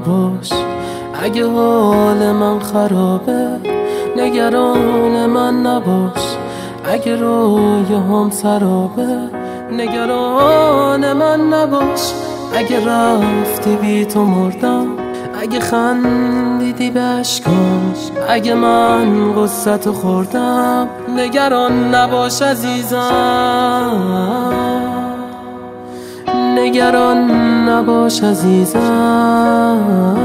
نباش. اگه حال من خرابه نگران من نباش. اگه رویاهام سرابه نگران من نباش. اگه رفتی بی تو مردم، اگه خندیدی به اشکام، اگه من غصتو خوردم نگران نباش عزیزم، نگران نباش عزیزم.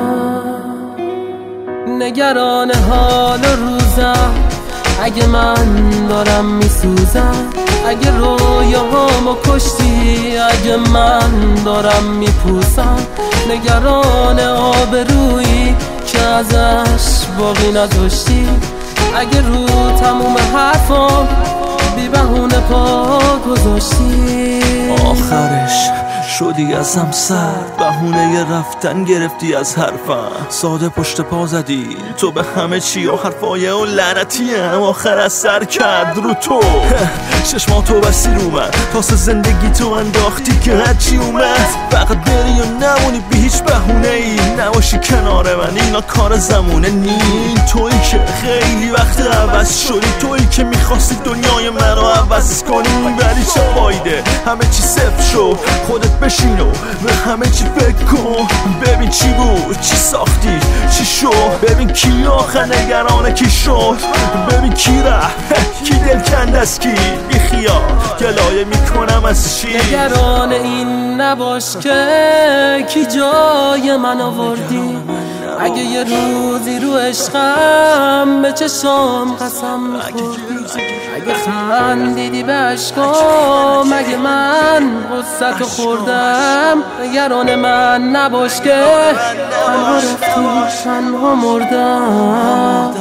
نگران حال و روزم اگه من دارم میسوزم. اگه رویاهامو کشتی، اگه من دارم میپوسم. نگران آبرویی که ازش باقی نداشتی. اگه رو تموم حرفام بی بهونه پا گذاشتی. آخرش شدی ازم سرد، بهونه رفتن گرفتی از حرفم. ساده پشت پا زدی تو به همه چی و حرفای اون لعنتیم آخر از سر کرد رو تو. چشماتو بستی رو من، تاس زندگی تو انداختی که هرچی اومد فقط بری و نمونی بی هیچ بهونه ای. نباشی کنار من اینا کار زمونه نی. تویی که خیلی وقت عوض شدی، تویی که میخواستی دنیای منو عوض کنی. ولی چه فایده، همه چی صفر شد. خودت بشین و به همه چی فکر کن. ببین چی بود، چی ساختی، چی شد. ببین کی آخر نگرانه کی شد. ببین کی رفت، کی دل کند از کی. بی خیال گلایه میکنم از چی. نگران این نباش که کی جای من آوردی. اگه یه روزی رو عشقم به چشام قسم میخوردی. اگه خندیدی به اشکام، اگه من غصتو خوردم نگران من نباش که تنها رفتی تنها مردم.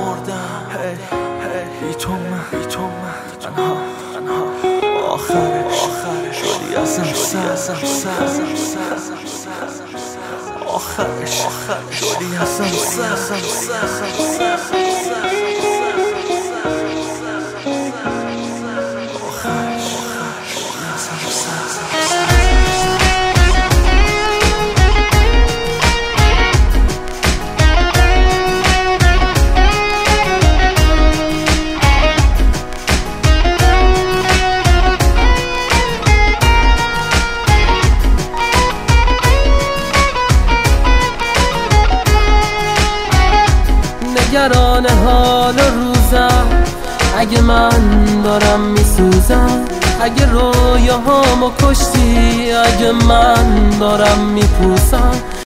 بی تو من تنها آخرش شدی ازم سر. آخرش شدی ازم سر. نگران حال و روزم اگه من دارم میسوزم. اگه رویاهامو کشتی، اگه من دارم میپوسم.